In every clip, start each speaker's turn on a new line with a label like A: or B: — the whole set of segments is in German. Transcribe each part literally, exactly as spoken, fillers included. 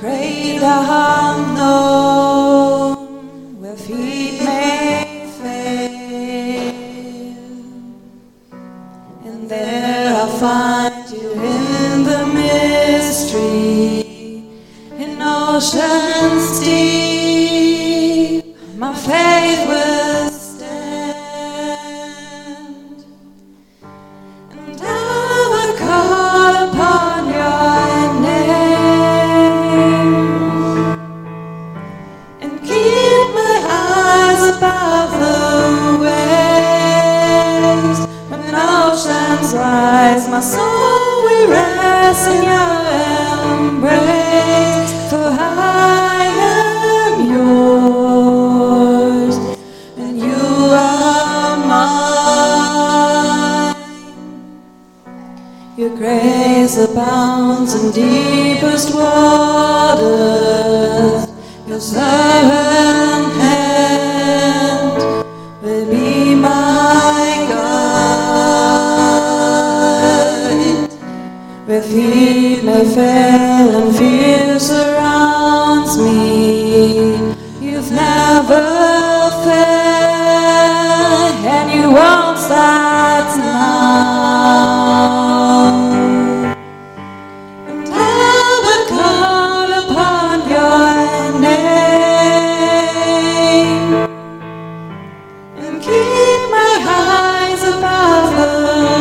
A: great unknown, where feet may fail, and there I'll find you in the mystery, in oceans deep, my faith will stand, and I will call upon your name, and keep my eyes above the waves. When oceans rise, my soul will rest in your embrace, for I am yours, and you are mine. Your grace abounds in deepest waters, your servant hand will be my guide. Where feet may fail and fear surrounds me, you've never failed, and you won't start now. And I will call upon your name, and keep my eyes above the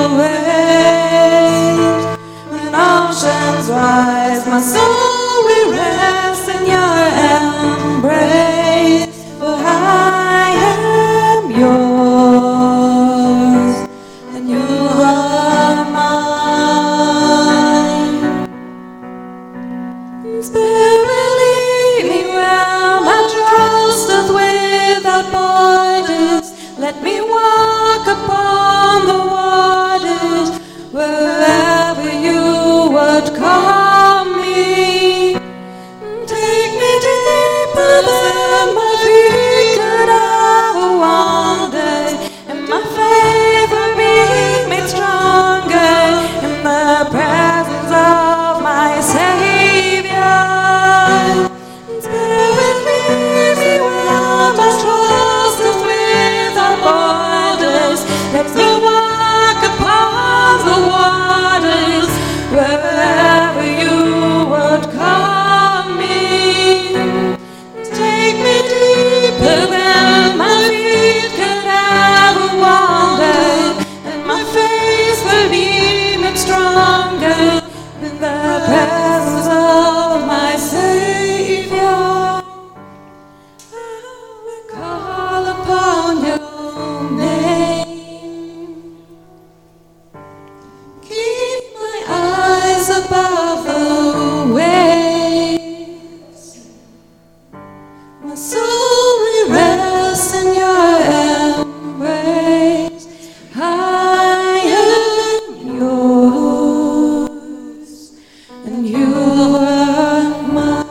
A: waves. When oceans rise, my soul will rest in your embrace, for I am yours, and you are mine. Spirit, lead me where my trust is without borders. Let me walk upon the waters, wherever you would call me. Take me deeper than my feet could ever wander, and my faith will be made stronger in the presence of my Savior. Spirit, lead me where my trust is without borders. Let me walk upon the waters, wherever you would call me. Take me deeper than my feet could ever wander, and my faith will be made stronger in the presence of my Savior. I will call upon your name. Keep my eyes above the waves. My soul will rest in your embrace. I am yours, and you are mine.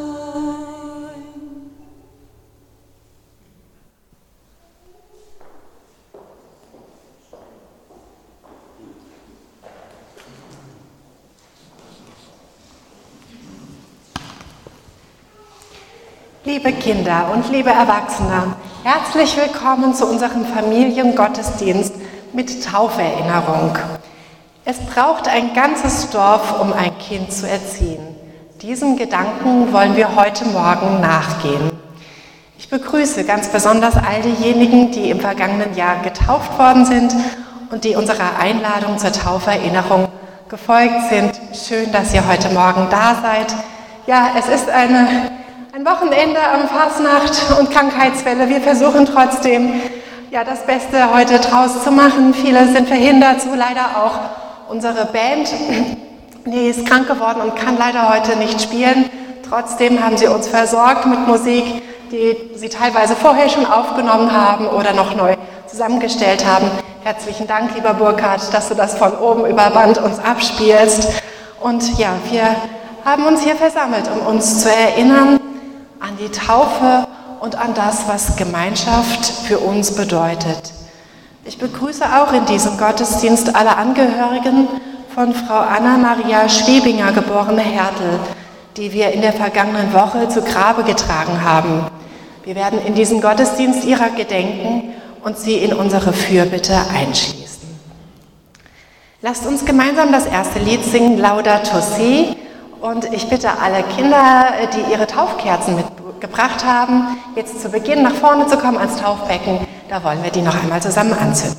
B: Liebe Kinder und liebe Erwachsene, herzlich willkommen zu unserem Familiengottesdienst mit Tauferinnerung. Es braucht ein ganzes Dorf, um ein Kind zu erziehen. Diesem Gedanken wollen wir heute Morgen nachgehen. Ich begrüße ganz besonders all diejenigen, die im vergangenen Jahr getauft worden sind und die unserer Einladung zur Tauferinnerung gefolgt sind. Schön, dass ihr heute Morgen da seid. Ja, es ist eine, ein Wochenende am Fasnacht und Krankheitswelle. Wir versuchen trotzdem, ja, das Beste heute draus zu machen. Viele sind verhindert, so leider auch unsere Band. Die ist krank geworden und kann leider heute nicht spielen. Trotzdem haben sie uns versorgt mit Musik, die sie teilweise vorher schon aufgenommen haben oder noch neu zusammengestellt haben. Herzlichen Dank, lieber Burkhard, dass du das von oben über Band uns abspielst. Und ja, wir haben uns hier versammelt, um uns zu erinnern an die Taufe und an das, was Gemeinschaft für uns bedeutet. Ich begrüße auch in diesem Gottesdienst alle Angehörigen von Frau Anna-Maria Schwebinger, geborene Hertel. die wir in der vergangenen Woche zu Grabe getragen haben. Wir werden in diesem Gottesdienst ihrer gedenken und sie in unsere Fürbitte einschließen. Lasst uns gemeinsam das erste Lied singen, Laudato Si. Und ich bitte alle Kinder, die ihre Taufkerzen mitgebracht haben, jetzt zu Beginn nach vorne zu kommen ans Taufbecken. Da wollen wir die noch einmal zusammen anzünden.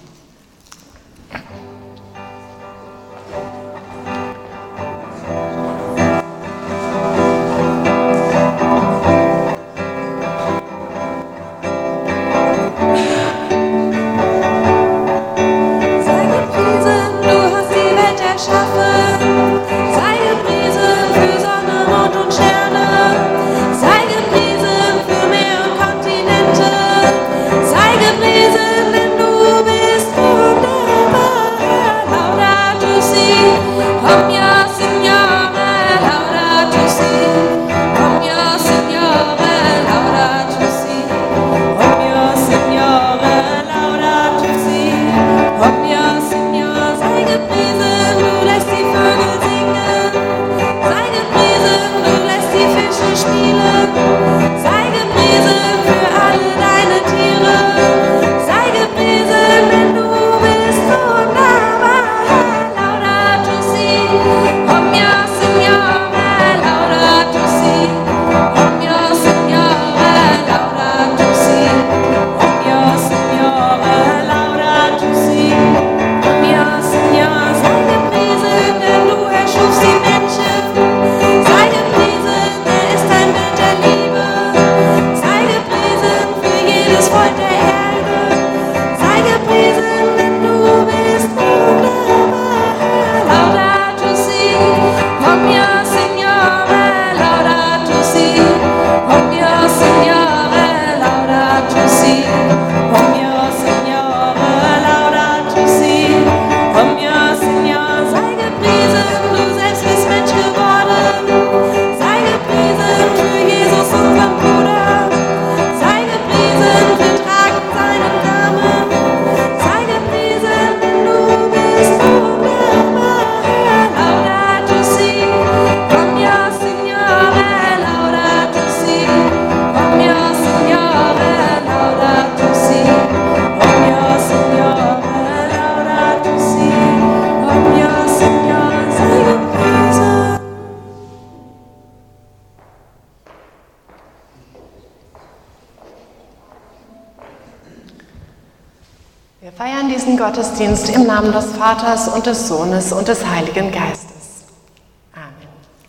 B: Wir feiern diesen Gottesdienst im Namen des Vaters und des Sohnes und des Heiligen Geistes. Amen.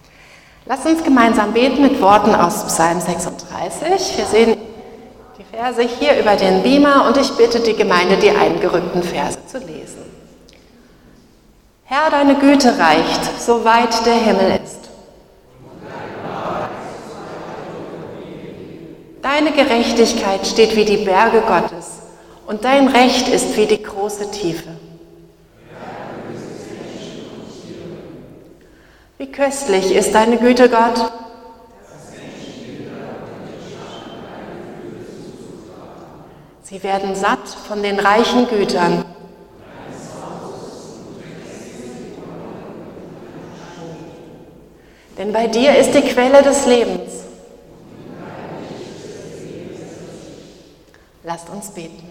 B: Lasst uns gemeinsam beten mit Worten aus Psalm sechsunddreißig. Wir sehen die Verse hier über den Beamer und ich bitte die Gemeinde, die eingerückten Verse zu lesen. Herr, deine Güte reicht, so weit der Himmel ist. Deine Gerechtigkeit steht wie die Berge Gottes. Und dein Recht ist wie die große Tiefe. Wie köstlich ist deine Güte, Gott. Sie werden satt von den reichen Gütern. Denn bei dir ist die Quelle des Lebens. Lasst uns beten.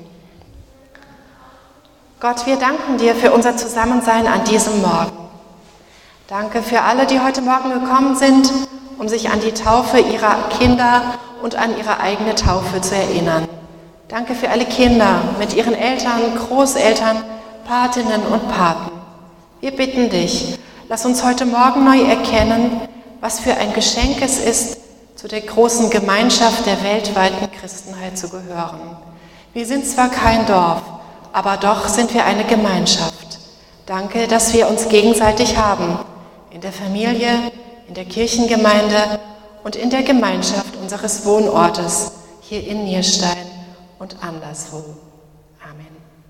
B: Gott, wir danken dir für unser Zusammensein an diesem Morgen. Danke für alle, die heute Morgen gekommen sind, um sich an die Taufe ihrer Kinder und an ihre eigene Taufe zu erinnern. Danke für alle Kinder mit ihren Eltern, Großeltern, Patinnen und Paten. Wir bitten dich, lass uns heute Morgen neu erkennen, was für ein Geschenk es ist, zu der großen Gemeinschaft der weltweiten Christenheit zu gehören. Wir sind zwar kein Dorf, aber doch sind wir eine Gemeinschaft. Danke, dass wir uns gegenseitig haben, in der Familie, in der Kirchengemeinde und in der Gemeinschaft unseres Wohnortes, hier in Nierstein und anderswo. Amen.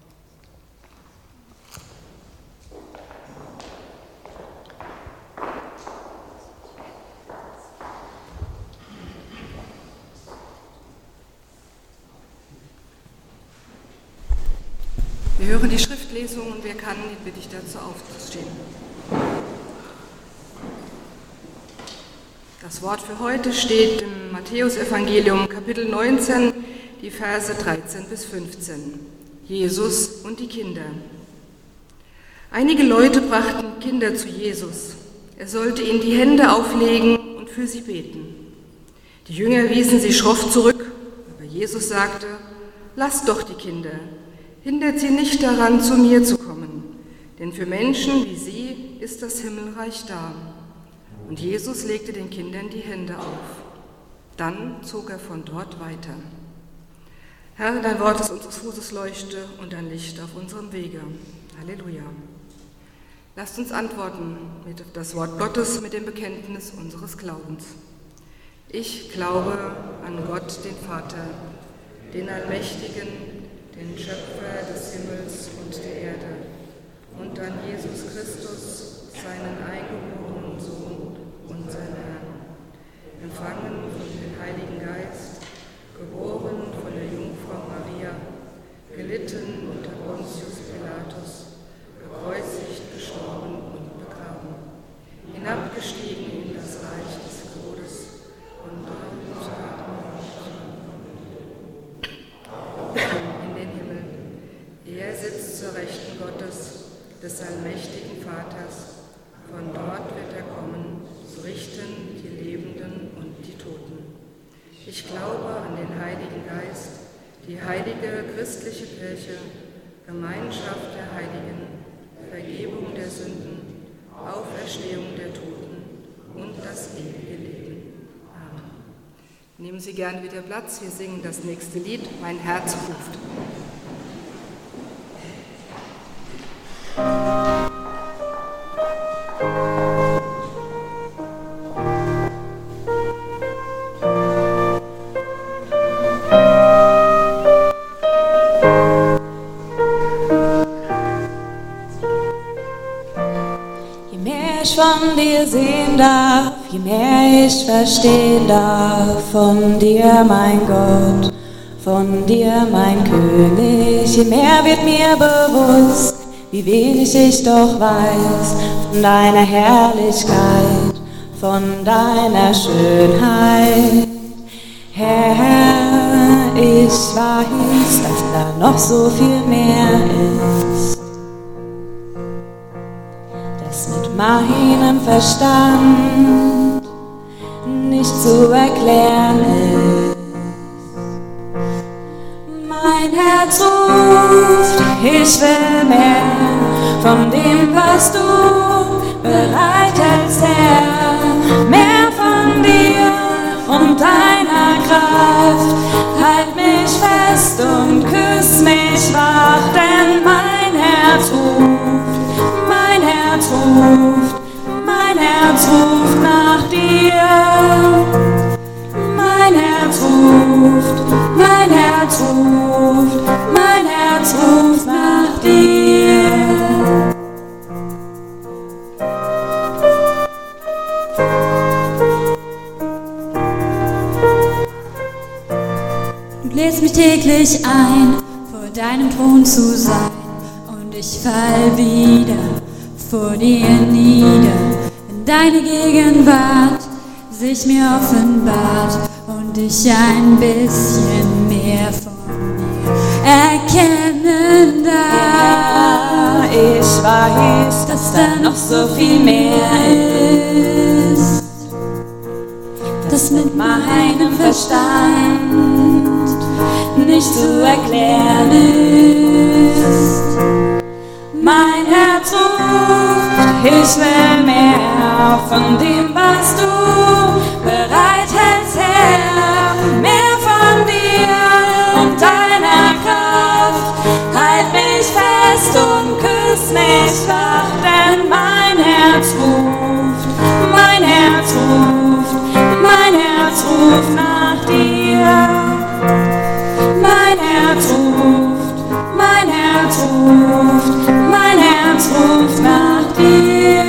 C: Wir hören die Schriftlesung und wer kann, den bitte ich dazu aufzustehen. Das Wort für heute steht im Matthäusevangelium Kapitel neunzehn, die Verse dreizehn bis fünfzehn. Jesus und die Kinder. Einige Leute brachten Kinder zu Jesus. Er sollte ihnen die Hände auflegen und für sie beten. Die Jünger wiesen sie schroff zurück, aber Jesus sagte: Lasst doch die Kinder, hindert sie nicht daran, zu mir zu kommen, denn für Menschen wie sie ist das Himmelreich da. Und Jesus legte den Kindern die Hände auf. Dann zog er von dort weiter. Herr, dein Wort ist unseres Fußes Leuchte und ein Licht auf unserem Wege. Halleluja. Lasst uns antworten mit das Wort Gottes mit dem Bekenntnis unseres Glaubens. Ich glaube an Gott, den Vater, den Allmächtigen, den Schöpfer des Himmels und der Erde, und an Jesus Christus, seinen eingeborenen Sohn, unseren Herrn, empfangen von dem Heiligen Geist, geboren von der Jungfrau Maria, gelitten unter Pontius Pilatus, gekreuzigt, gestorben und begraben, hinabgestiegen in das Reich des Todes und dort in den Himmel. Er sitzt zur Rechten Gottes, des allmächtigen Vaters. Von dort wird er kommen, zu richten die Lebenden und die Toten. Ich glaube an den Heiligen Geist, die heilige christliche Kirche, Gemeinschaft der Heiligen, Vergebung der Sünden, Auferstehung der Toten und das ewige Leben. Amen. Nehmen Sie gerne wieder Platz, wir singen das nächste Lied, Mein Herz ruft.
A: Von dir sehen darf, je mehr ich verstehen darf, von dir, mein Gott, von dir, mein König, je mehr wird mir bewusst, wie wenig ich doch weiß von deiner Herrlichkeit, von deiner Schönheit. Herr, ich weiß, dass da noch so viel mehr ist, mit meinem Verstand nicht zu erklären ist. Mein Herz ruft, ich will mehr von dem, was du bereithältst, Herr. Mehr von dir und deiner Kraft. Halt mich fest und küss mich wach, denn mein Herz ruft. Mein Herz ruft, mein Herz ruft nach dir. Mein Herz ruft, mein Herz ruft, mein Herz ruft nach dir.
D: Du lädst mich täglich ein, vor deinem Thron zu sein, und ich fall wieder vor dir nieder, wenn deine Gegenwart sich mir offenbart und ich ein bisschen mehr von dir erkennen darf.
A: Ja, ich weiß, dass da noch so viel mehr ist, das mit meinem Verstand nicht zu erklären ist. Mein Herz ruft, ich will mehr von dem, was du bereithältst, Herr. Mehr von dir und deiner Kraft. Halt mich fest und küss mich wach, denn mein Herz ruft, mein Herz ruft, mein Herz ruft nach dir. Mein Herz ruft, mein Herz ruft, mein Herz ruft nach dir.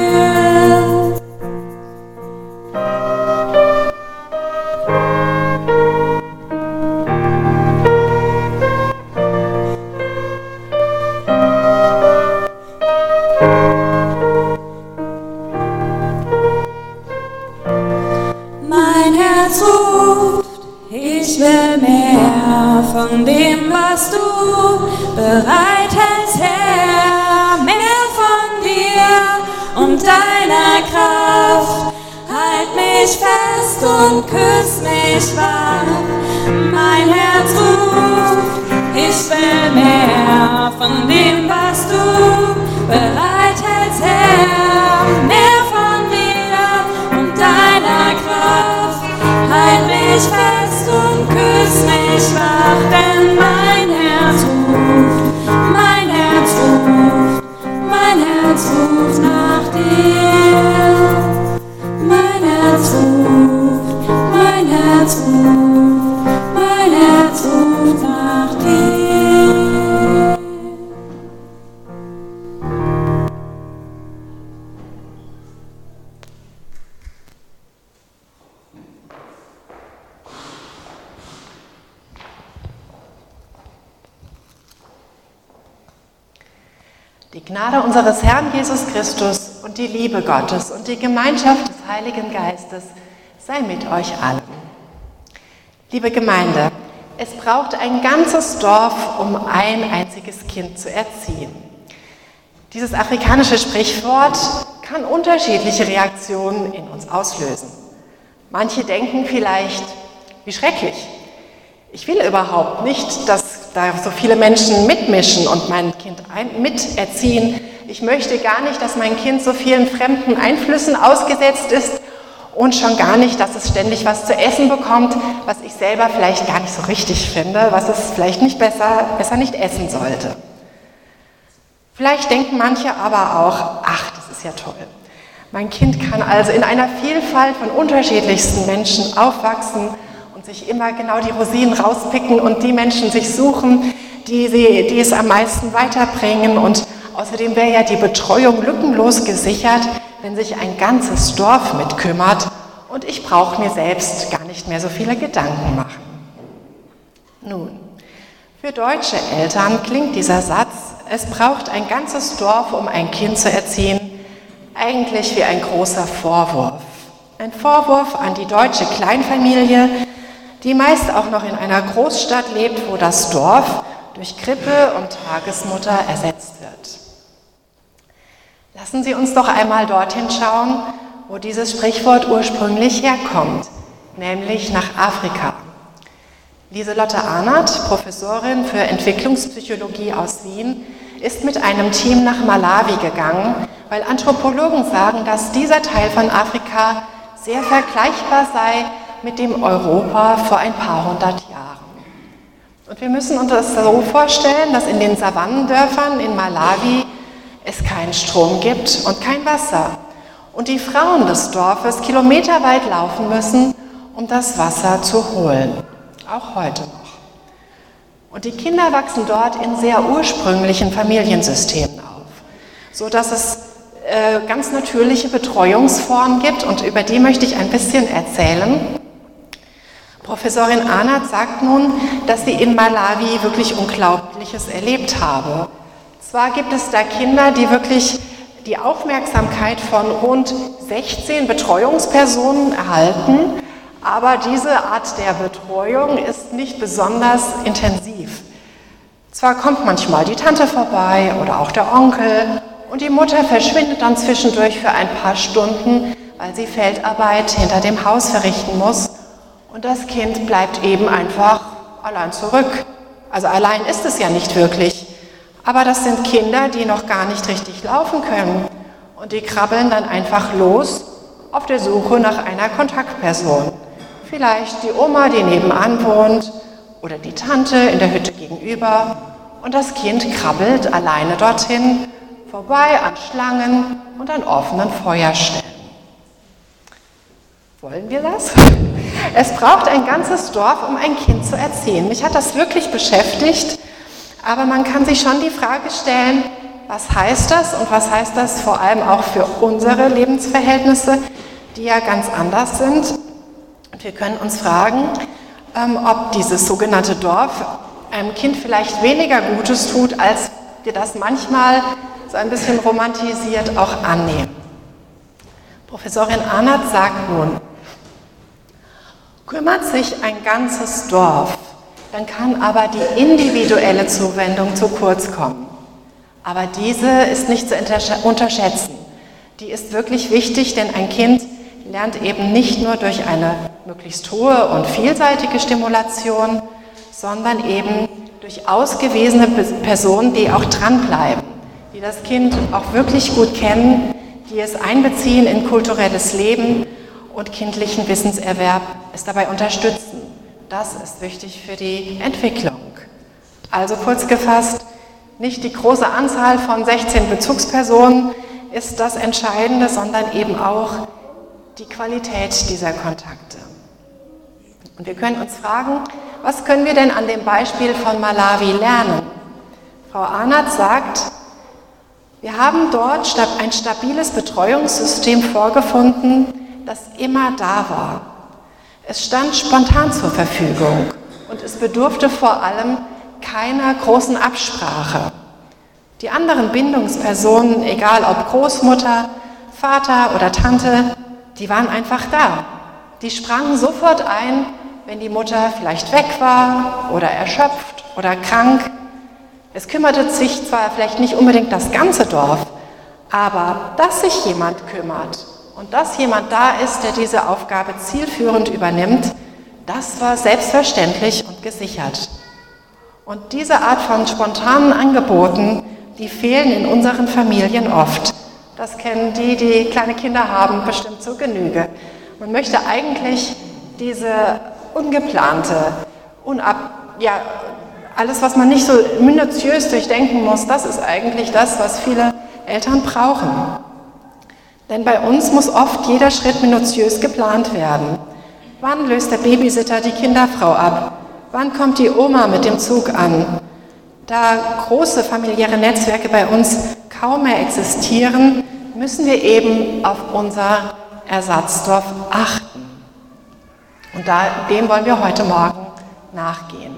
A: bereithältst, Herr, mehr von dir und deiner Kraft. Halt mich fest und küss mich wach. Mein Herz ruft, ich will mehr von dem, was du bereithältst, Herr, mehr von dir und deiner Kraft. Halt mich fest und küss mich wach, denn mein Herz ruft, mein Herz ruft, mein Herz ruft nach dir. Mein Herz ruft, mein Herz ruft, mein Herz ruft nach dir.
B: Die Gnade unseres Herrn Jesus Christus und die Liebe Gottes und die Gemeinschaft des Heiligen Geistes sei mit euch allen. Liebe Gemeinde, es braucht ein ganzes Dorf, um ein einziges Kind zu erziehen. Dieses afrikanische Sprichwort kann unterschiedliche Reaktionen in uns auslösen. Manche denken vielleicht, wie schrecklich. Ich will überhaupt nicht, dass da so viele Menschen mitmischen und mein Kind ein- miterziehen. Ich möchte gar nicht, dass mein Kind so vielen fremden Einflüssen ausgesetzt ist und schon gar nicht, dass es ständig was zu essen bekommt, was ich selber vielleicht gar nicht so richtig finde, was es vielleicht nicht besser, besser nicht essen sollte. Vielleicht denken manche aber auch, ach, das ist ja toll. Mein Kind kann also in einer Vielfalt von unterschiedlichsten Menschen aufwachsen und sich immer genau die Rosinen rauspicken und die Menschen sich suchen, die, sie, die es am meisten weiterbringen. Und außerdem wäre ja die Betreuung lückenlos gesichert, wenn sich ein ganzes Dorf mitkümmert und ich brauche mir selbst gar nicht mehr so viele Gedanken machen. Nun, für deutsche Eltern klingt dieser Satz, es braucht ein ganzes Dorf, um ein Kind zu erziehen, eigentlich wie ein großer Vorwurf. Ein Vorwurf an die deutsche Kleinfamilie, die meist auch noch in einer Großstadt lebt, wo das Dorf durch Krippe und Tagesmutter ersetzt wird. Lassen Sie uns doch einmal dorthin schauen, wo dieses Sprichwort ursprünglich herkommt, nämlich nach Afrika. Lieselotte Arnert, Professorin für Entwicklungspsychologie aus Wien, ist mit einem Team nach Malawi gegangen, weil Anthropologen sagen, dass dieser Teil von Afrika sehr vergleichbar sei mit dem Europa vor ein paar hundert Jahren. Und wir müssen uns das so vorstellen, dass in den Savannendörfern in Malawi es keinen Strom gibt und kein Wasser. Und die Frauen des Dorfes kilometerweit laufen müssen, um das Wasser zu holen. Auch heute noch. Und die Kinder wachsen dort in sehr ursprünglichen Familiensystemen auf, sodass es äh, ganz natürliche Betreuungsformen gibt und über die möchte ich ein bisschen erzählen. Professorin Arnert sagt nun, dass sie in Malawi wirklich Unglaubliches erlebt habe. Zwar gibt es da Kinder, die wirklich die Aufmerksamkeit von rund sechzehn Betreuungspersonen erhalten, aber diese Art der Betreuung ist nicht besonders intensiv. Zwar kommt manchmal die Tante vorbei oder auch der Onkel und die Mutter verschwindet dann zwischendurch für ein paar Stunden, weil sie Feldarbeit hinter dem Haus verrichten muss und das Kind bleibt eben einfach allein zurück. Also allein ist es ja nicht wirklich, aber das sind Kinder, die noch gar nicht richtig laufen können und die krabbeln dann einfach los auf der Suche nach einer Kontaktperson. Vielleicht die Oma, die nebenan wohnt, oder die Tante in der Hütte gegenüber. Und das Kind krabbelt alleine dorthin, vorbei an Schlangen und an offenen Feuerstellen. Wollen wir das? Es braucht ein ganzes Dorf, um ein Kind zu erziehen. Mich hat das wirklich beschäftigt, aber man kann sich schon die Frage stellen, was heißt das und was heißt das vor allem auch für unsere Lebensverhältnisse, die ja ganz anders sind. Wir können uns fragen, ob dieses sogenannte Dorf einem Kind vielleicht weniger Gutes tut, als wir das manchmal so ein bisschen romantisiert auch annehmen. Professorin Arnert sagt nun, kümmert sich ein ganzes Dorf dann kann aber die individuelle Zuwendung zu kurz kommen. Aber diese ist nicht zu unterschätzen. Die ist wirklich wichtig, denn ein Kind lernt eben nicht nur durch eine möglichst hohe und vielseitige Stimulation, sondern eben durch ausgewiesene Personen, die auch dranbleiben, die das Kind auch wirklich gut kennen, die es einbeziehen in kulturelles Leben und kindlichen Wissenserwerb, es dabei unterstützen. Das ist wichtig für die Entwicklung. Also kurz gefasst, nicht die große Anzahl von sechzehn Bezugspersonen ist das Entscheidende, sondern eben auch die Qualität dieser Kontakte. Und wir können uns fragen, was können wir denn an dem Beispiel von Malawi lernen? Frau Arnert sagt, wir haben dort ein stabiles Betreuungssystem vorgefunden, das immer da war. Es stand spontan zur Verfügung und es bedurfte vor allem keiner großen Absprache. Die anderen Bindungspersonen, egal ob Großmutter, Vater oder Tante, die waren einfach da. Die sprangen sofort ein, wenn die Mutter vielleicht weg war oder erschöpft oder krank. Es kümmerte sich zwar vielleicht nicht unbedingt das ganze Dorf, aber dass sich jemand kümmert und dass jemand da ist, der diese Aufgabe zielführend übernimmt, das war selbstverständlich und gesichert. Und diese Art von spontanen Angeboten, die fehlen in unseren Familien oft. Das kennen die, die kleine Kinder haben, bestimmt zur Genüge. Man möchte eigentlich diese ungeplante, unab, ja, alles, was man nicht so minutiös durchdenken muss, das ist eigentlich das, was viele Eltern brauchen. Denn bei uns muss oft jeder Schritt minutiös geplant werden. Wann löst der Babysitter die Kinderfrau ab? Wann kommt die Oma mit dem Zug an? Da große familiäre Netzwerke bei uns kaum mehr existieren, müssen wir eben auf unser Ersatzdorf achten. Und da, dem wollen wir heute Morgen nachgehen.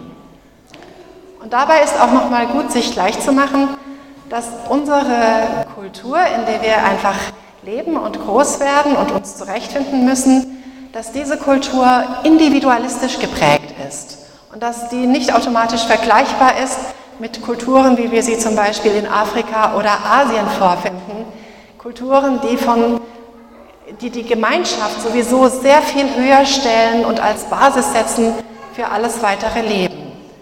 B: Und dabei ist auch noch mal gut, sich gleich zu machen, dass unsere Kultur, in der wir einfach leben und groß werden und uns zurechtfinden müssen, dass diese Kultur individualistisch geprägt ist und dass die nicht automatisch vergleichbar ist mit Kulturen, wie wir sie zum Beispiel in Afrika oder Asien vorfinden. Kulturen, die, von, die die Gemeinschaft sowieso sehr viel höher stellen und als Basis setzen für alles weitere Leben.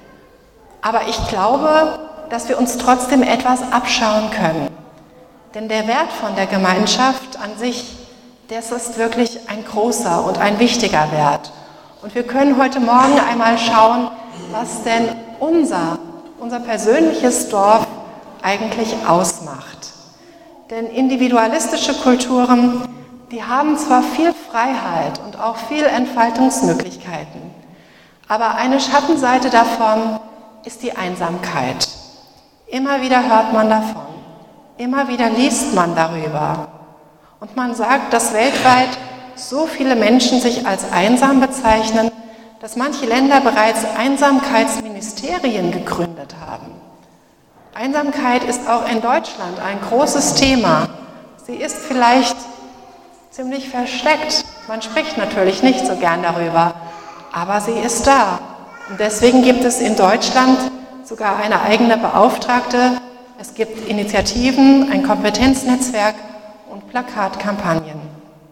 B: Aber ich glaube, dass wir uns trotzdem etwas abschauen können. Denn der Wert von der Gemeinschaft an sich, das ist wirklich ein großer und ein wichtiger Wert. Und wir können heute Morgen einmal schauen, was denn unser, unser persönliches Dorf eigentlich ausmacht. Denn individualistische Kulturen, die haben zwar viel Freiheit und auch viel Entfaltungsmöglichkeiten, aber eine Schattenseite davon ist die Einsamkeit. Immer wieder hört man davon, immer wieder liest man darüber. Und man sagt, dass weltweit so viele Menschen sich als einsam bezeichnen, dass manche Länder bereits Einsamkeitsministerien gegründet haben. Einsamkeit ist auch in Deutschland ein großes Thema. Sie ist vielleicht ziemlich versteckt. Man spricht natürlich nicht so gern darüber, aber sie ist da. Und deswegen gibt es in Deutschland sogar eine eigene Beauftragte. Es gibt Initiativen, ein Kompetenznetzwerk und Plakatkampagnen.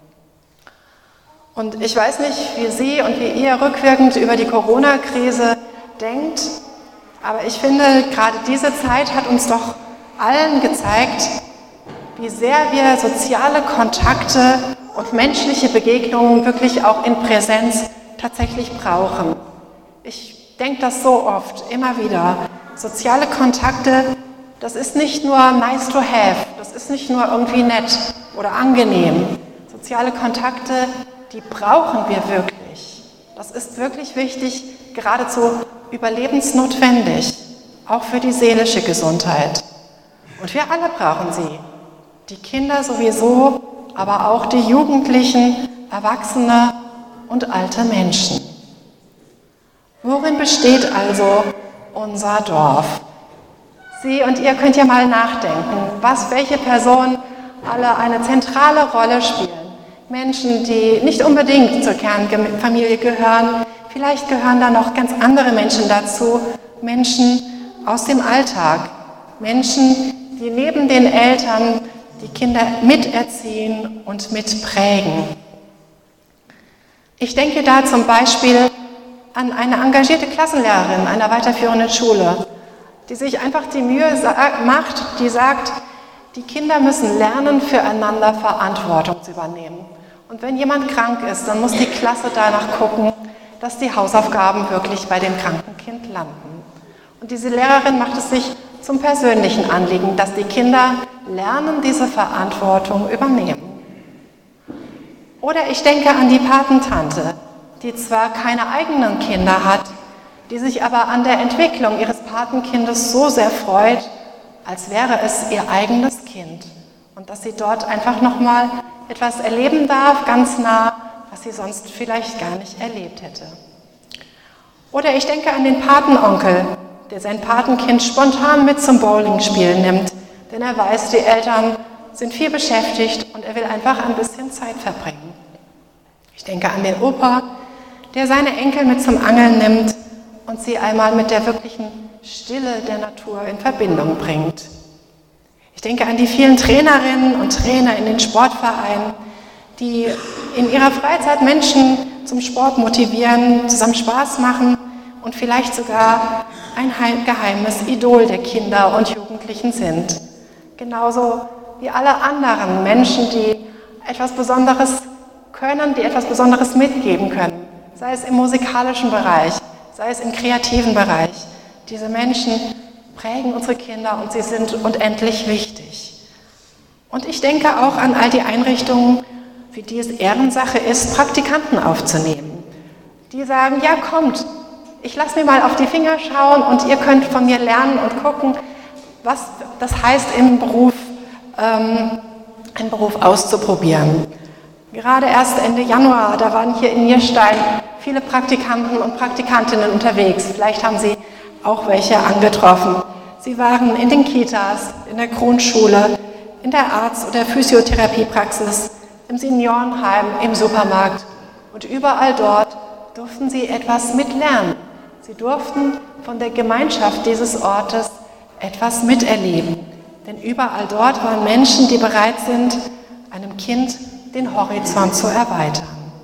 B: Und ich weiß nicht, wie Sie und wie ihr rückwirkend über die Corona-Krise denkt, aber ich finde, gerade diese Zeit hat uns doch allen gezeigt, wie sehr wir soziale Kontakte und menschliche Begegnungen wirklich auch in Präsenz tatsächlich brauchen. Ich denke das so oft, immer wieder. Soziale Kontakte, das ist nicht nur nice to have, das ist nicht nur irgendwie nett oder angenehm. Soziale Kontakte, die brauchen wir wirklich. Das ist wirklich wichtig, geradezu überlebensnotwendig, auch für die seelische Gesundheit. Und wir alle brauchen sie. Die Kinder sowieso, aber auch die Jugendlichen, Erwachsene und alte Menschen. Worin besteht also unser Dorf? Sie und ihr könnt ja mal nachdenken, was, welche Personen alle eine zentrale Rolle spielen. Menschen, die nicht unbedingt zur Kernfamilie gehören, vielleicht gehören da noch ganz andere Menschen dazu, Menschen aus dem Alltag, Menschen, die neben den Eltern die Kinder miterziehen und mitprägen. Ich denke da zum Beispiel an eine engagierte Klassenlehrerin einer weiterführenden Schule, die sich einfach die Mühe macht, die sagt, die Kinder müssen lernen, füreinander Verantwortung zu übernehmen. Und wenn jemand krank ist, dann muss die Klasse danach gucken, dass die Hausaufgaben wirklich bei dem kranken Kind landen. Und diese Lehrerin macht es sich zum persönlichen Anliegen, dass die Kinder lernen, diese Verantwortung übernehmen. Oder ich denke an die Patentante, die zwar keine eigenen Kinder hat, die sich aber an der Entwicklung ihres Patenkindes so sehr freut, als wäre es ihr eigenes Kind. Und dass sie dort einfach nochmal etwas erleben darf, ganz nah, was sie sonst vielleicht gar nicht erlebt hätte. Oder ich denke an den Patenonkel, der sein Patenkind spontan mit zum Bowlingspielen nimmt, denn er weiß, die Eltern sind viel beschäftigt und er will einfach ein bisschen Zeit verbringen. Ich denke an den Opa, der seine Enkel mit zum Angeln nimmt und sie einmal mit der wirklichen Stille der Natur in Verbindung bringt. Ich denke an die vielen Trainerinnen und Trainer in den Sportvereinen, die in ihrer Freizeit Menschen zum Sport motivieren, zusammen Spaß machen und vielleicht sogar ein geheimes Idol der Kinder und Jugendlichen sind. Genauso wie alle anderen Menschen, die etwas Besonderes können, die etwas Besonderes mitgeben können, sei es im musikalischen Bereich, sei es im kreativen Bereich. Diese Menschen prägen unsere Kinder und sie sind unendlich wichtig. Und ich denke auch an all die Einrichtungen, für die es Ehrensache ist, Praktikanten aufzunehmen. Die sagen, ja kommt, ich lasse mir mal auf die Finger schauen und ihr könnt von mir lernen und gucken, was das heißt, im Beruf, ähm, einen Beruf auszuprobieren. Gerade erst Ende Januar, da waren hier in Nierstein viele Praktikanten und Praktikantinnen unterwegs. Vielleicht haben Sie auch welche angetroffen. Sie waren in den Kitas, in der Grundschule, in der Arzt- oder Physiotherapiepraxis, im Seniorenheim, im Supermarkt. Und überall dort durften sie etwas mitlernen. Sie durften von der Gemeinschaft dieses Ortes etwas miterleben. Denn überall dort waren Menschen, die bereit sind, einem Kind den Horizont zu erweitern.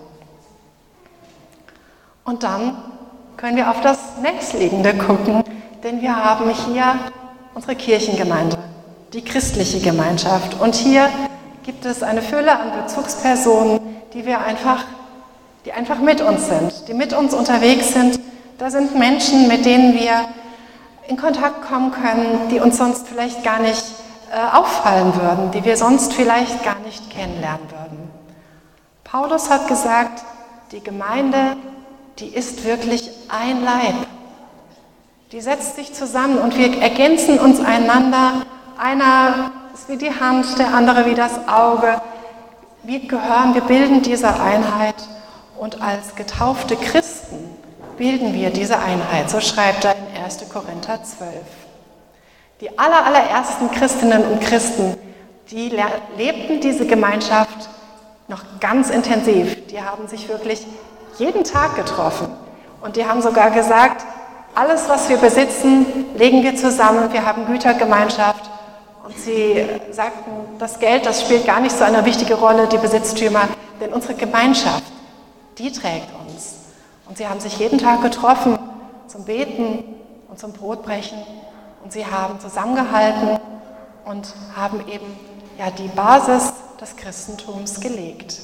B: Und dann können wir auf das Nächstliegende gucken, denn wir haben hier unsere Kirchengemeinde, die christliche Gemeinschaft. Und hier gibt es eine Fülle an Bezugspersonen, die wir einfach, die einfach mit uns sind, die mit uns unterwegs sind. Da sind Menschen, mit denen wir in Kontakt kommen können, die uns sonst vielleicht gar nicht äh, auffallen würden, die wir sonst vielleicht gar nicht kennenlernen würden. Paulus hat gesagt, die Gemeinde, die ist wirklich ein Leib. Die setzt sich zusammen und wir ergänzen uns einander. Einer ist wie die Hand, der andere wie das Auge. Wir gehören, wir bilden diese Einheit und als getaufte Christen bilden wir diese Einheit. So schreibt er in erster Korinther zwölf. Die aller, allerersten Christinnen und Christen, die lebten diese Gemeinschaft noch ganz intensiv. Die haben sich wirklich jeden Tag getroffen und die haben sogar gesagt, alles, was wir besitzen, legen wir zusammen. Wir haben Gütergemeinschaft. Und sie sagten, das Geld, das spielt gar nicht so eine wichtige Rolle, die Besitztümer, denn unsere Gemeinschaft, die trägt uns. Und sie haben sich jeden Tag getroffen zum Beten und zum Brotbrechen. Und sie haben zusammengehalten und haben eben ja, die Basis des Christentums gelegt.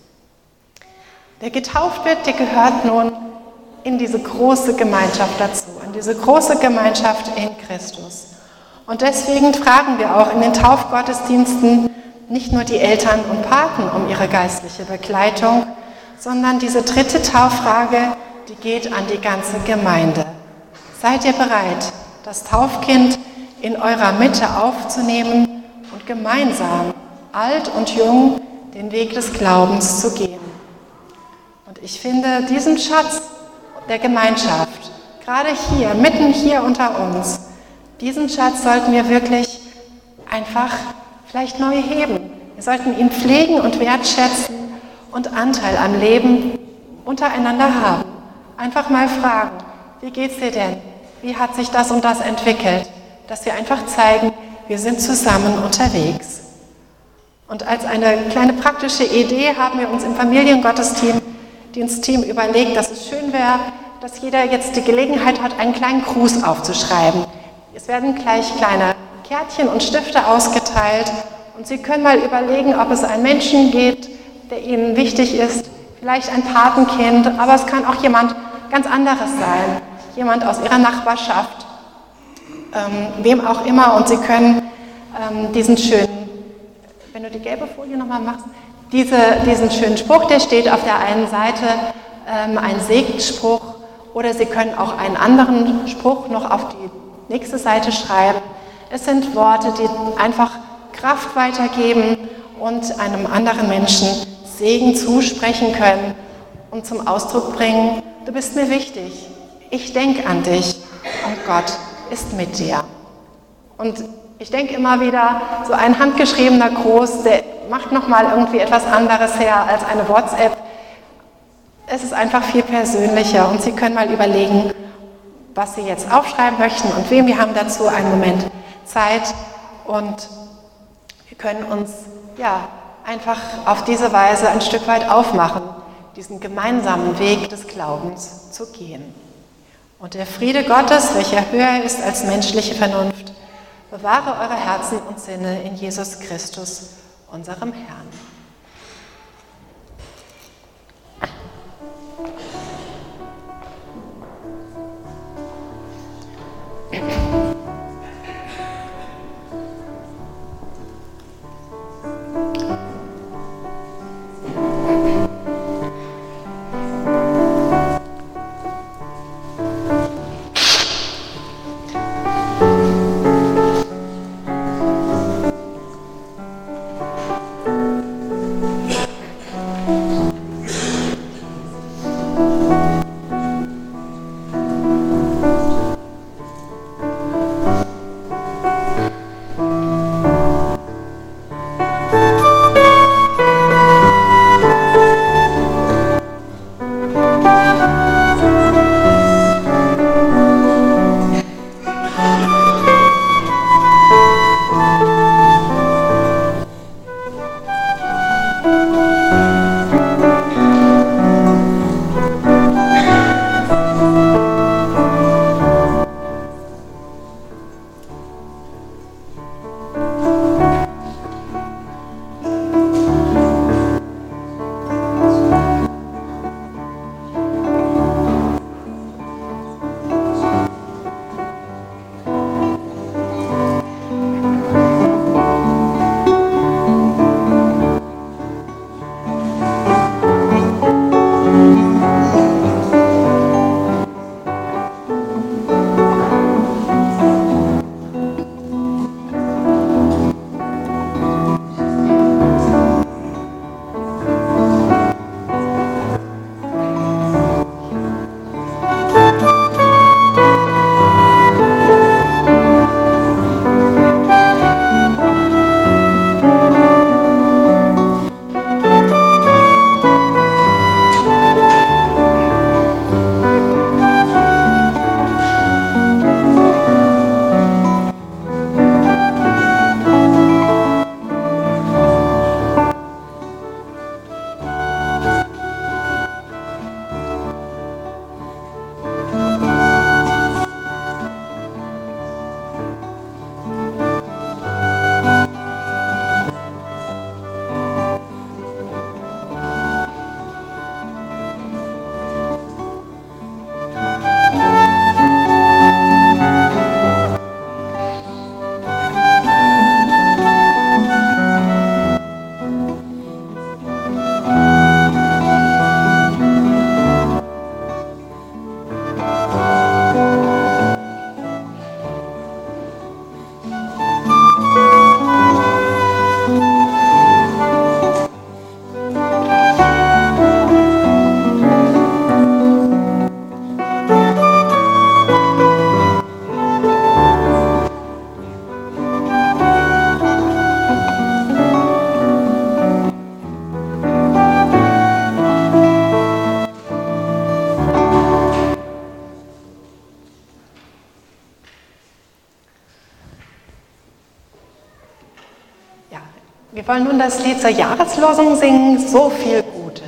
B: Wer getauft wird, der gehört nun in diese große Gemeinschaft dazu, in diese große Gemeinschaft in Christus. Und deswegen fragen wir auch in den Taufgottesdiensten nicht nur die Eltern und Paten um ihre geistliche Begleitung, sondern diese dritte Tauffrage, die geht an die ganze Gemeinde. Seid ihr bereit, das Taufkind in eurer Mitte aufzunehmen und gemeinsam, alt und jung, den Weg des Glaubens zu gehen? Und ich finde diesen Schatz der Gemeinschaft, gerade hier, mitten hier unter uns, diesen Schatz sollten wir wirklich einfach vielleicht neu heben. Wir sollten ihn pflegen und wertschätzen und Anteil am Leben untereinander haben. Einfach mal fragen, wie geht's dir denn? Wie hat sich das und das entwickelt? Dass wir einfach zeigen, wir sind zusammen unterwegs. Und als eine kleine praktische Idee haben wir uns im Familiengottesdienst-Team überlegt, dass es schön wäre, dass jeder jetzt die Gelegenheit hat, einen kleinen Gruß aufzuschreiben. Es werden gleich kleine Kärtchen und Stifte ausgeteilt und Sie können mal überlegen, ob es einen Menschen gibt, der Ihnen wichtig ist, vielleicht ein Patenkind, aber es kann auch jemand ganz anderes sein, jemand aus Ihrer Nachbarschaft, ähm, wem auch immer. Und Sie können ähm, diesen schönen, wenn du die gelbe Folie nochmal machst, diese, diesen schönen Spruch, der steht auf der einen Seite, ähm, ein Segensspruch, oder Sie können auch einen anderen Spruch noch auf die nächste Seite schreiben. Es sind Worte, die einfach Kraft weitergeben und einem anderen Menschen Segen zusprechen können und zum Ausdruck bringen, du bist mir wichtig, ich denke an dich und Gott ist mit dir. Und ich denke immer wieder, so ein handgeschriebener Gruß, der macht nochmal irgendwie etwas anderes her als eine WhatsApp. Es ist einfach viel persönlicher und Sie können mal überlegen, was Sie jetzt aufschreiben möchten und wem. Wir haben dazu einen Moment Zeit und wir können uns ja einfach auf diese Weise ein Stück weit aufmachen, diesen gemeinsamen Weg des Glaubens zu gehen. Und der Friede Gottes, welcher höher ist als menschliche Vernunft, bewahre eure Herzen und Sinne in Jesus Christus, unserem Herrn. Wir wollen nun das Lied zur Jahreslosung singen, so viel Gutes.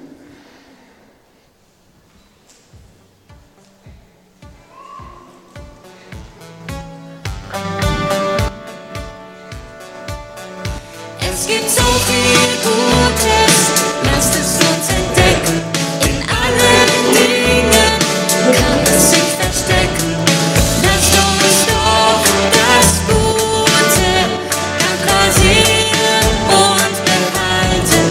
E: Es gibt so viel Gutes, lasst es uns entdecken. In allen Dingen kann es sich verstecken. Lasst uns doch das Gute akkasieren und behalten.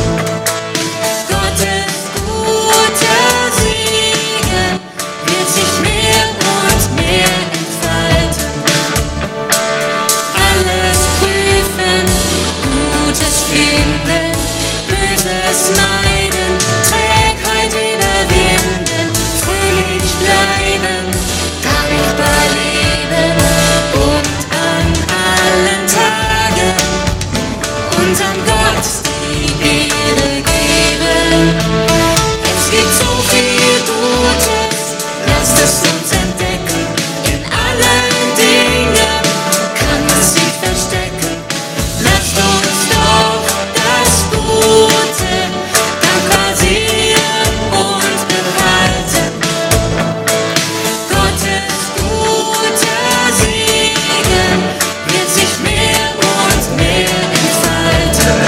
E: Gottes guter Segen wird sich mehr und mehr entfalten. Alles prüfen, Gutes finden, Böses meiden, Trägheit überwinden, fröhlich bleiben, dankbar leben und an allen Tagen unserem Gott die Ehre geben. Es gibt so viel Gutes, lasst es uns entdecken. In allen Dingen kann es sich verstecken. Lasst uns doch das Gute akkasieren und behalten. Gottes guter Segen wird sich mehr und mehr entfalten.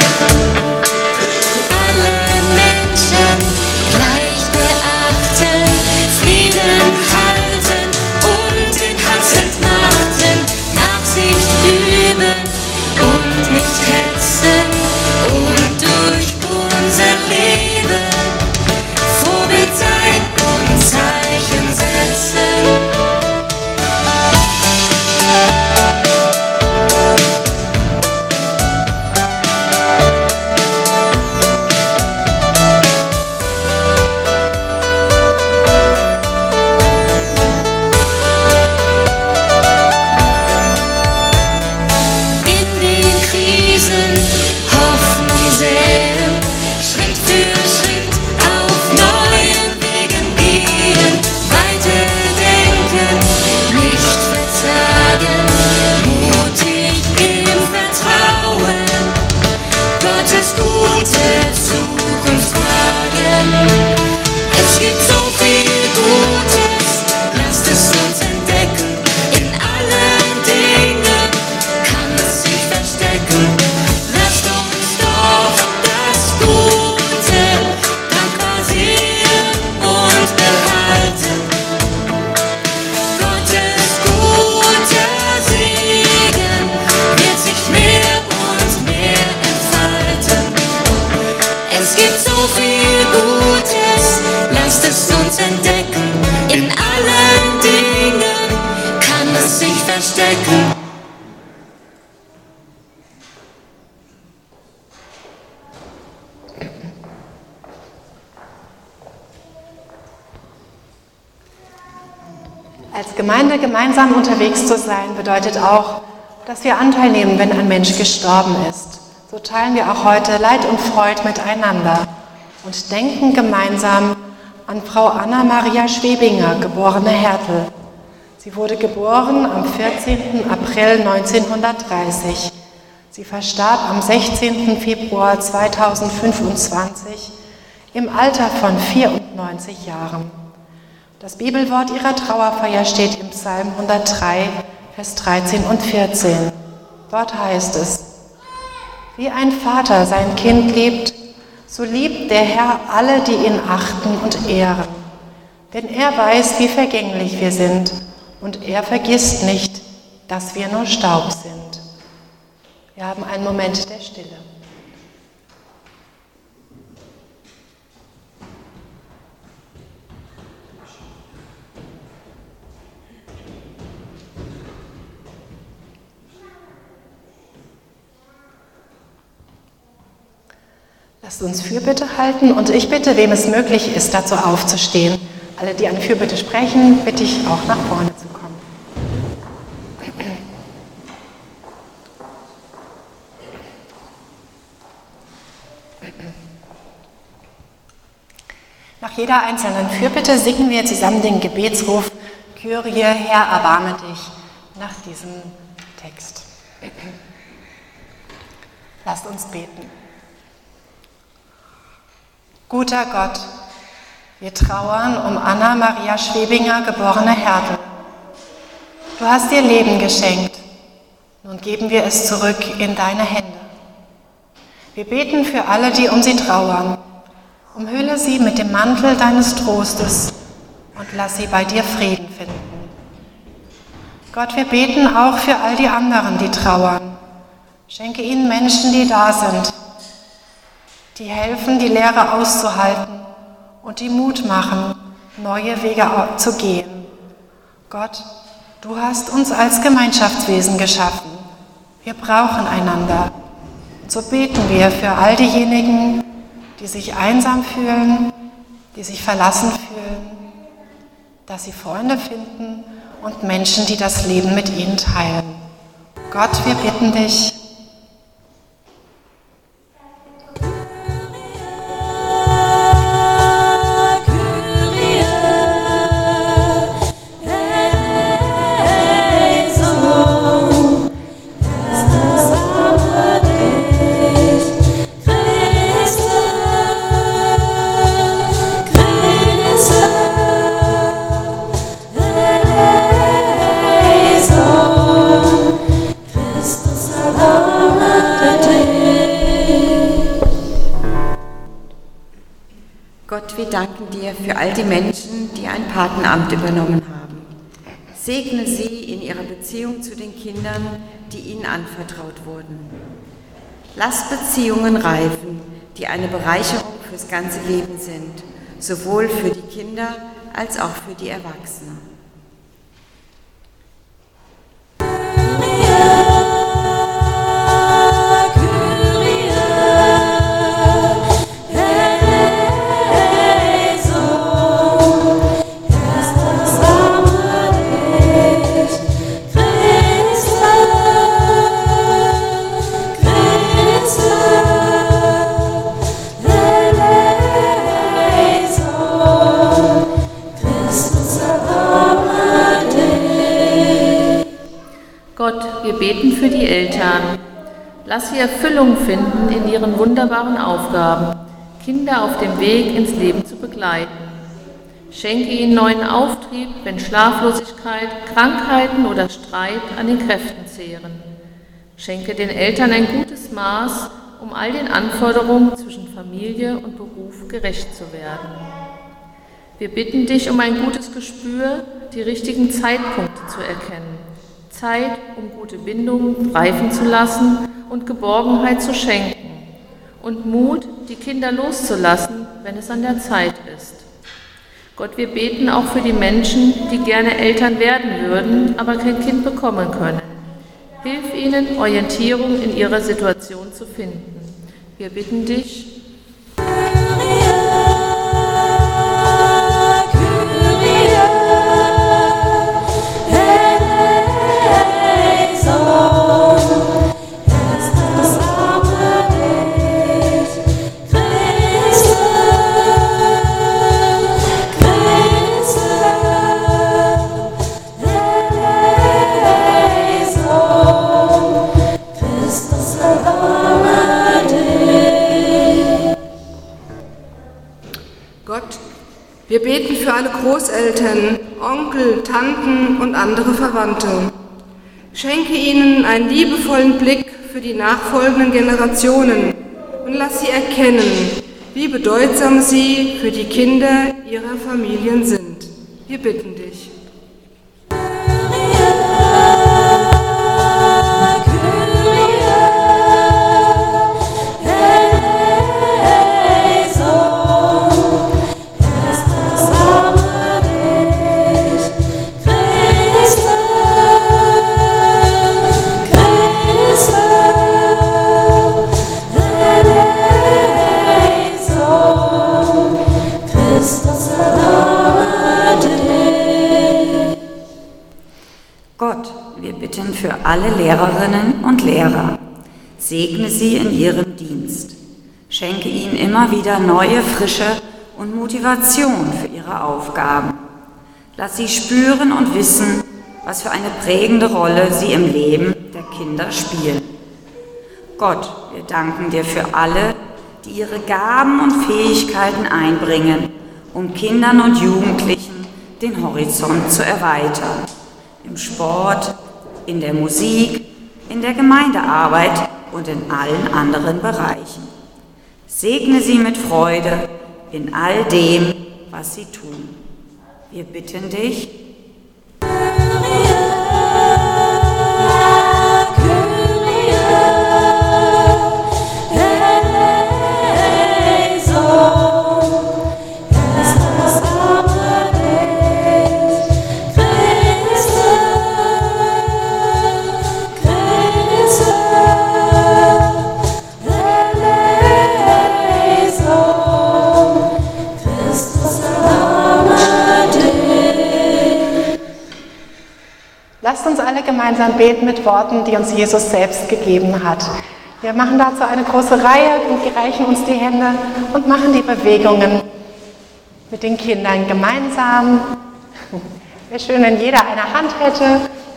E: Alle Menschen gleich beachten, Frieden halten und den Hass entmachten, Nachsicht üben und nicht hetzen und durch unser Leben Vorbild sein und Zeichen setzen. In den Krisen Hoffnung säen, Schritt für Schritt auf neuen Wegen gehen, weiterdenken, nicht verzagen, mutig im Vertrauen, Gottes gute Zukunft wagen. Es gibt so viel Gutes, lasst es uns entdecken. In allen Dingen kann es sich verstecken. Lasst uns doch das Gute akkasieren und behalten. Gottes guter Segen wird sich mehr und mehr entfalten. Es gibt so viel Gutes, lasst es uns entdecken. In allen Dingen kann es sich verstecken.
B: Als Gemeinde gemeinsam unterwegs zu sein, bedeutet auch, dass wir Anteil nehmen, wenn ein Mensch gestorben ist. So teilen wir auch heute Leid und Freud miteinander und denken gemeinsam an Frau Anna-Maria Schwebinger, geborene Hertel. Sie wurde geboren am vierzehnten April neunzehnhundertdreißig. Sie verstarb am sechzehnten Februar zweitausendfünfundzwanzig im Alter von vierundneunzig Jahren. Das Bibelwort ihrer Trauerfeier steht im Psalm hundertdrei, Vers dreizehn und vierzehn. Dort heißt es: Wie ein Vater sein Kind liebt, so liebt der Herr alle, die ihn achten und ehren. Denn er weiß, wie vergänglich wir sind, und er vergisst nicht, dass wir nur Staub sind. Wir haben einen Moment der Stille. Lasst uns Fürbitte halten und ich bitte, wem es möglich ist, dazu aufzustehen. Alle, die eine Fürbitte sprechen, bitte ich auch nach vorne zu kommen. Nach jeder einzelnen Fürbitte singen wir zusammen den Gebetsruf Kyrie, Herr, erbarme dich, nach diesem Text. Lasst uns beten. Guter Gott, wir trauern um Anna Maria Schwebinger, geborene Herdl. Du hast ihr Leben geschenkt. Nun geben wir es zurück in deine Hände. Wir beten für alle, die um sie trauern. Umhülle sie mit dem Mantel deines Trostes und lass sie bei dir Frieden finden. Gott, wir beten auch für all die anderen, die trauern. Schenke ihnen Menschen, die da sind, die helfen, die Leere auszuhalten und die Mut machen, neue Wege zu gehen. Gott, du hast uns als Gemeinschaftswesen geschaffen. Wir brauchen einander. Und so beten wir für all diejenigen, die sich einsam fühlen, die sich verlassen fühlen, dass sie Freunde finden und Menschen, die das Leben mit ihnen teilen. Gott, wir bitten dich,
F: Gott, wir danken dir für all die Menschen, die ein Patenamt übernommen haben. Segne sie in ihrer Beziehung zu den Kindern, die ihnen anvertraut wurden. Lass Beziehungen reifen, die eine Bereicherung fürs ganze Leben sind, sowohl für die Kinder als auch für die Erwachsenen.
G: Wir beten für die Eltern. Lass sie Erfüllung finden in ihren wunderbaren Aufgaben, Kinder auf dem Weg ins Leben zu begleiten. Schenke ihnen neuen Auftrieb, wenn Schlaflosigkeit, Krankheiten oder Streit an den Kräften zehren. Schenke den Eltern ein gutes Maß, um all den Anforderungen zwischen Familie und Beruf gerecht zu werden. Wir bitten dich um ein gutes Gespür, die richtigen Zeitpunkte zu erkennen. Zeit, um gute Bindungen reifen zu lassen und Geborgenheit zu schenken. Und Mut, die Kinder loszulassen, wenn es an der Zeit ist. Gott, wir beten auch für die Menschen, die gerne Eltern werden würden, aber kein Kind bekommen können. Hilf ihnen, Orientierung in ihrer Situation zu finden. Wir bitten dich,
C: wir beten für alle Großeltern, Onkel, Tanten und andere Verwandte. Schenke ihnen einen liebevollen Blick für die nachfolgenden Generationen und lass sie erkennen, wie bedeutsam sie für die Kinder ihrer Familien sind. Wir bitten dich.
F: Für alle Lehrerinnen und Lehrer. Segne sie in ihrem Dienst. Schenke ihnen immer wieder neue Frische und Motivation für ihre Aufgaben. Lass sie spüren und wissen, was für eine prägende Rolle sie im Leben der Kinder spielen.
H: Gott, wir danken dir für alle, die ihre Gaben und Fähigkeiten einbringen, um Kindern und Jugendlichen den Horizont zu erweitern. Im Sport, in der Musik, in der Gemeindearbeit und in allen anderen Bereichen. Segne sie mit Freude in all dem, was sie tun. Wir bitten dich,
B: Lasst uns alle gemeinsam beten mit Worten, die uns Jesus selbst gegeben hat. Wir machen dazu eine große Reihe und reichen uns die Hände und machen die Bewegungen mit den Kindern gemeinsam. Wäre schön, wenn jeder eine Hand hätte.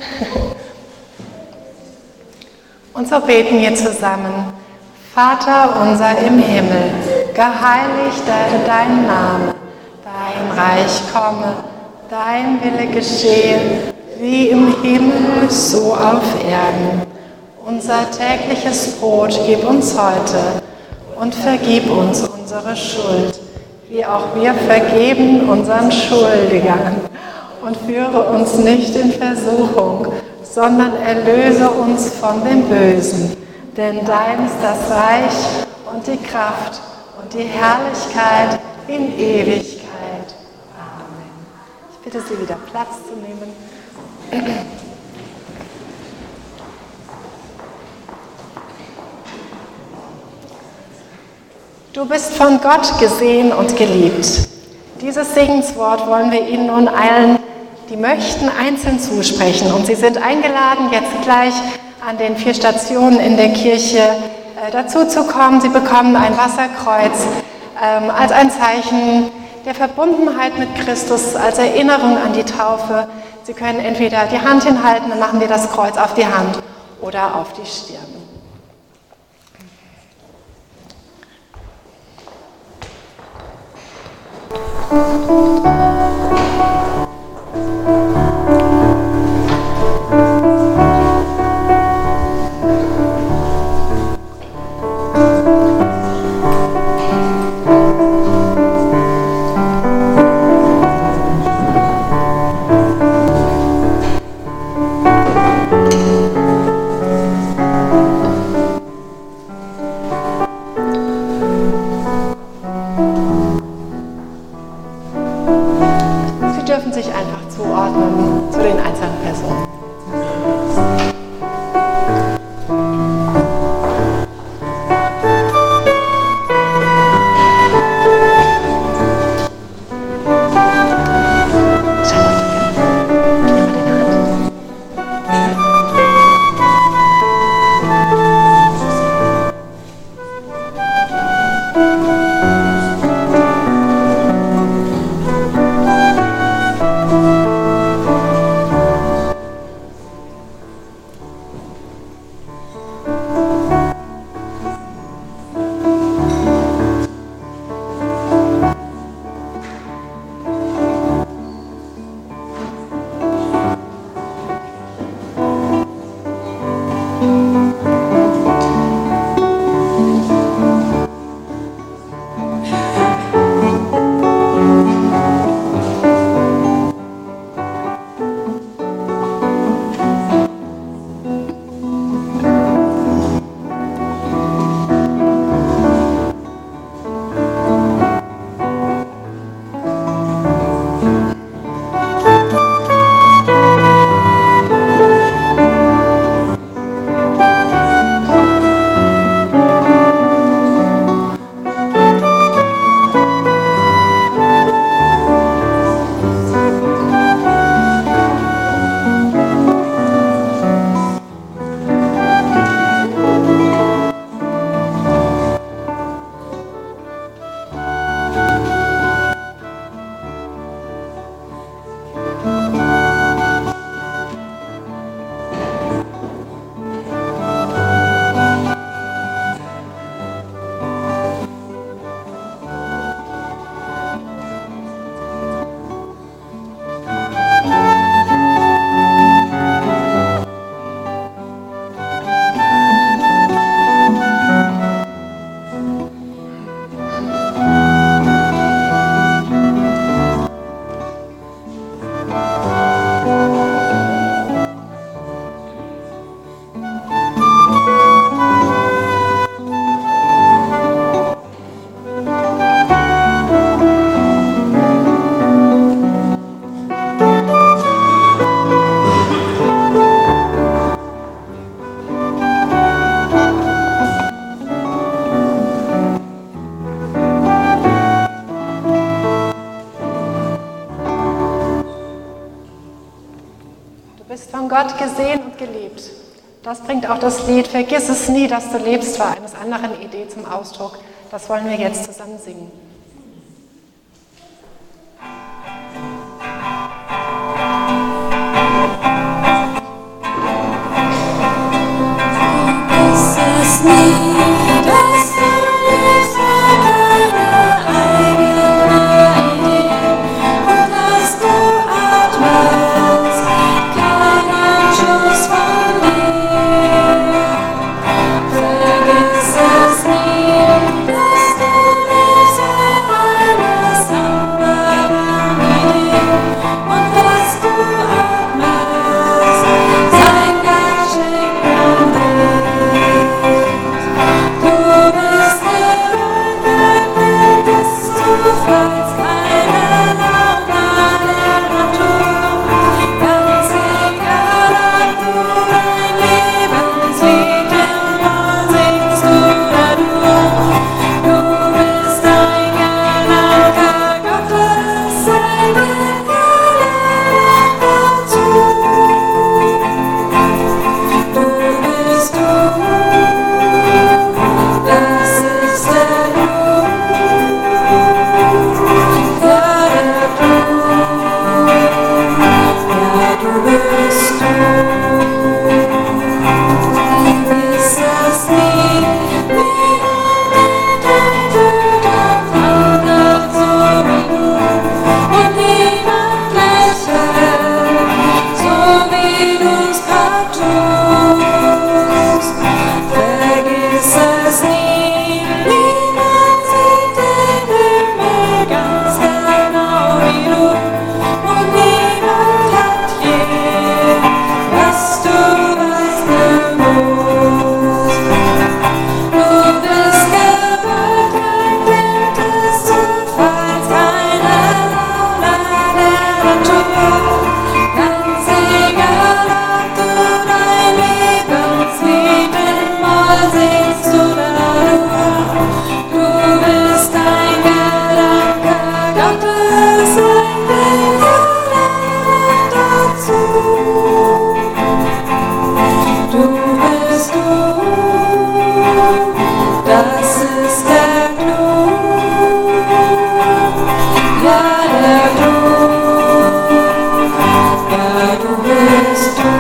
B: Und so beten wir zusammen. Vater unser im Himmel, geheiligt werde dein Name, dein Reich komme, dein Wille geschehe, wie im Himmel, so auf Erden. Unser tägliches Brot gib uns heute und vergib uns unsere Schuld, wie auch wir vergeben unseren Schuldigern. Und führe uns nicht in Versuchung, sondern erlöse uns von dem Bösen. Denn dein ist das Reich und die Kraft und die Herrlichkeit in Ewigkeit. Amen. Ich bitte Sie, wieder Platz zu nehmen. Du bist von Gott gesehen und geliebt. Dieses Segenswort wollen wir Ihnen nun allen, die möchten, einzeln zusprechen. Und Sie sind eingeladen, jetzt gleich an den vier Stationen in der Kirche äh, dazu zu kommen. Sie bekommen ein Wasserkreuz ähm, als ein Zeichen der Verbundenheit mit Christus, als Erinnerung an die Taufe. Sie können entweder die Hand hinhalten, dann machen wir das Kreuz auf die Hand oder auf die Stirn. von Gott gesehen und geliebt. Das bringt auch das Lied Vergiss es nie, dass du lebst, war eines anderen Idee zum Ausdruck. Das wollen wir jetzt zusammen singen.
D: Vergiss es nie, dass du lebst, war deine eigene Idee. Und dass du atmest, keinen Schuss von dir. Vergiss es nie, dass du lebst, war eine sonderbare Idee. Und dass du atmest, sein Geschenk an dich. Du bist gewollt, kein Kind des Zufalls, keine Laune der Natur. Ganz egal, ob du dein Lebenslied immer singst oder nur. Du bist ein Gedanke Gottes, ein Gedanke dazu. Du bist du, das ist der Du, ja der Du, ja du bist du. Vergiss es nie, wie unentdeckt wandert so wie du. Und niemand lächelt, so wie du's grad tust. Vergiss es nie, niemand sieht den Himmel ganz genau wie du. Und niemand hat je, was du weißt, gewusst. Du bist gewollt, kein Kind des Zufalls, keine Laune der Natur. Ganz egal, ob du dein Lebenslied in Moll singst oder nur. Du bist ein Gedanke Gottes, ein Gedanke dazu. Du bist du, das ist der Clou, ja der Du, ja du bist du.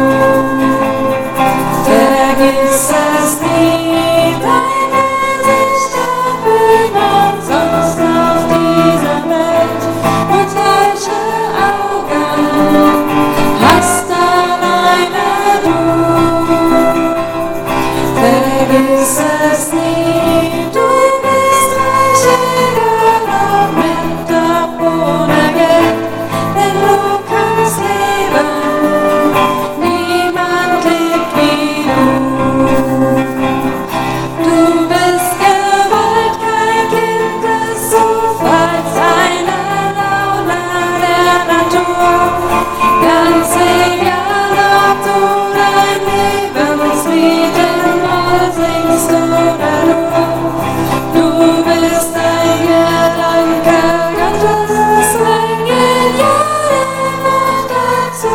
D: Vergiss es nie, deine Gesichter bilden sonst auf dieser Welt. Und falsche Augen hast alleine du. Vergiss es nie, du bist reich, egal ob mit, ob ohne Geld. Denn du kannst leben, niemand lebt wie du. Du bist gewollt, kein Kind des Zufalls, eine Laune der Natur. Ganz egal, ob du dein Lebenslied in Moll singst oder nur. Du bist ein Gedanke Gottes, ein Genialer dazu.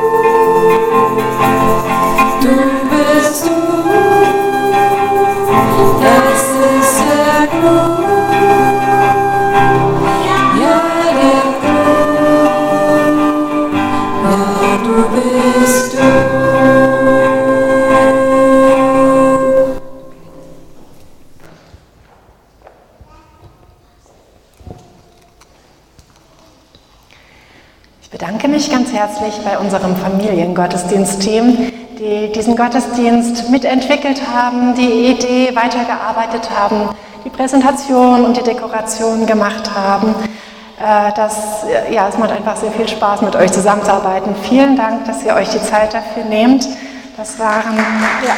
D: Du bist du, das ist der Clou, ja der Clou, ja du bist du.
B: Ich bedanke mich ganz herzlich bei unserem Familiengottesdienstteam, die diesen Gottesdienst mitentwickelt haben, die Idee weitergearbeitet haben, die Präsentation und die Dekoration gemacht haben. Äh, Das, ja, es macht einfach sehr viel Spaß, mit euch zusammenzuarbeiten. Vielen Dank, dass ihr euch die Zeit dafür nehmt. Das waren, ja,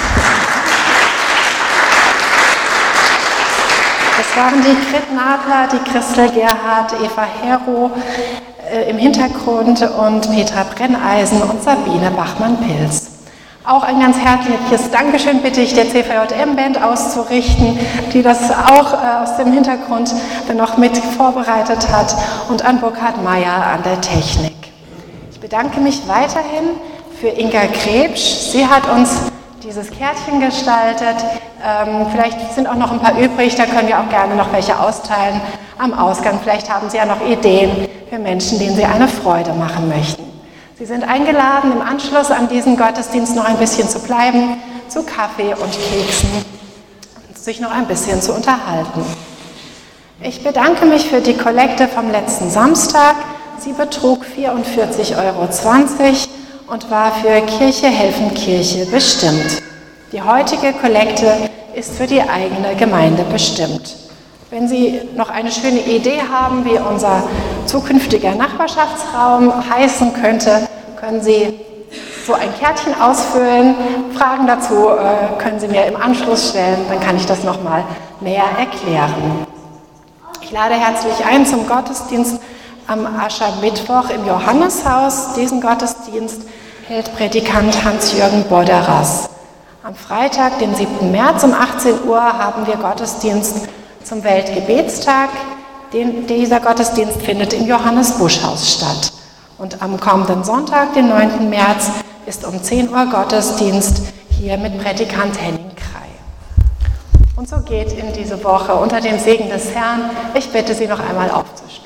B: das waren die Grit Nadler, die Christel Gerhardt, Eva Hero äh, im Hintergrund und Petra Brenneisen und Sabine Bachmann-Pilz. Auch ein ganz herzliches Dankeschön bitte ich der C V J M-Band auszurichten, die das auch äh, aus dem Hintergrund dann noch mit vorbereitet hat, und an Burkhard Meyer an der Technik. Ich bedanke mich weiterhin für Inga Krebsch. Sie hat uns dieses Kärtchen gestaltet. Ähm, vielleicht sind auch noch ein paar übrig, da können wir auch gerne noch welche austeilen am Ausgang. Vielleicht haben Sie ja noch Ideen für Menschen, denen Sie eine Freude machen möchten. Sie sind eingeladen, im Anschluss an diesen Gottesdienst noch ein bisschen zu bleiben, zu Kaffee und Keksen und sich noch ein bisschen zu unterhalten. Ich bedanke mich für die Kollekte vom letzten Samstag. Sie betrug vierundvierzig Euro zwanzig und war für Kirche helfen Kirche bestimmt. Die heutige Kollekte ist für die eigene Gemeinde bestimmt. Wenn Sie noch eine schöne Idee haben, wie unser zukünftiger Nachbarschaftsraum heißen könnte, können Sie so ein Kärtchen ausfüllen. Fragen dazu äh, können Sie mir im Anschluss stellen, dann kann ich das nochmal näher erklären. Ich lade herzlich ein zum Gottesdienst am Aschermittwoch im Johanneshaus. Diesen Gottesdienst hält Predikant Hans-Jürgen Bodderas. Am Freitag, den siebten März um achtzehn Uhr, haben wir Gottesdienst zum Weltgebetstag. Den, dieser Gottesdienst findet im Johannes-Busch-Haus statt. Und am kommenden Sonntag, den neunten März, ist um zehn Uhr Gottesdienst hier mit Predikant Henning Krei. Und so geht in diese Woche unter dem Segen des Herrn. Ich bitte Sie noch einmal aufzustehen.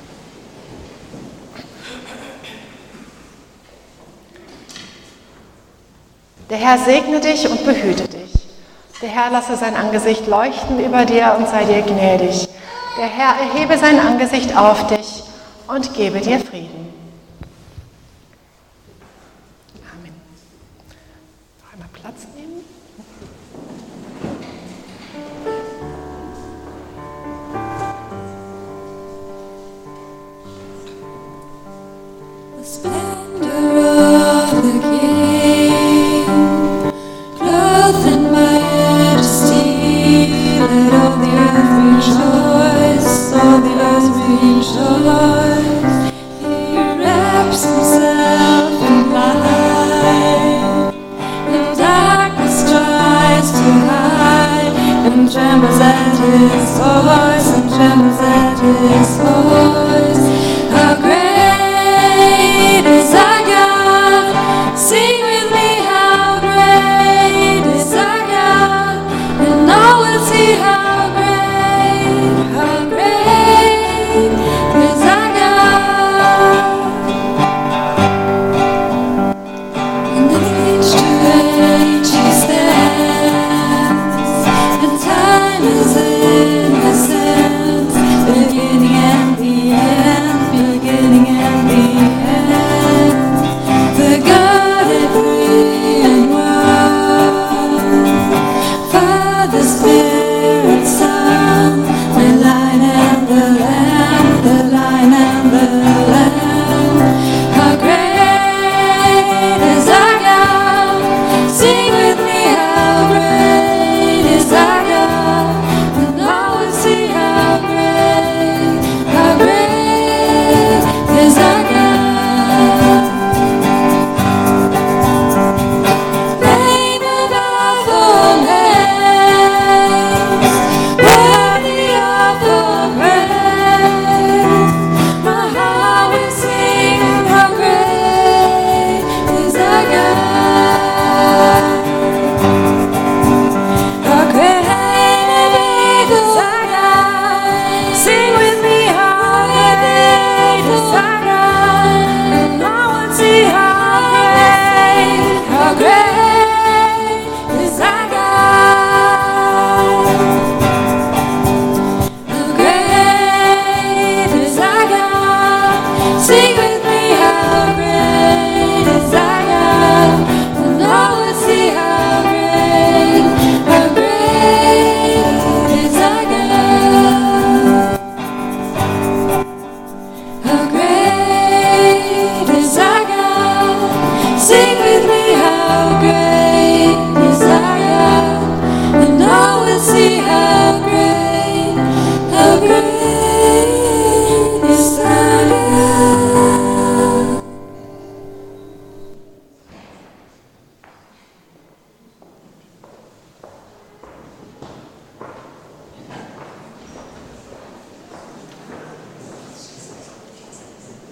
B: Der Herr segne dich und behüte dich. Der Herr lasse sein Angesicht leuchten über dir und sei dir gnädig. Der Herr erhebe sein Angesicht auf dich und gebe dir Frieden. Amen. Noch einmal Platz nehmen.
D: The splendor of the King, clothed in majesty, let all the earth rejoice, all the earth rejoice. He wraps himself in light, the darkness tries to hide, and trembles at his voice, and trembles at his